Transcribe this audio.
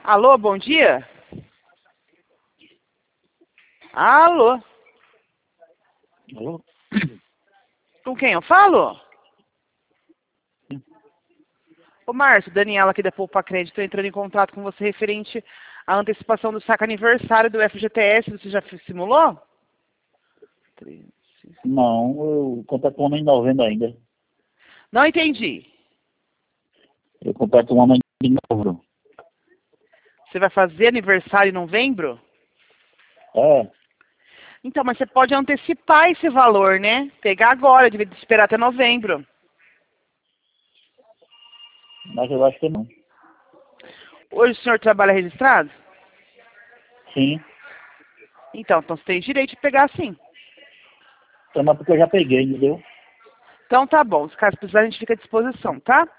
Alô, bom dia? Alô? Alô? Com quem eu falo? Ô, Márcio, Daniela aqui da Poupa Crédito entrando em contato com você referente à antecipação do saque aniversário do FGTS. Você já simulou? Não, eu completo um ano em novembro ainda. Não entendi. Eu completo um ano em novembro. Você vai fazer aniversário em novembro? É, Então, mas você pode antecipar esse valor, né? Pegar agora, devia esperar até novembro. mas eu acho que não. Hoje o senhor trabalha registrado? Sim. Então você tem direito de pegar sim. Então, mas porque eu já peguei, entendeu? Então tá bom, se caso precisar a gente fica à disposição, tá?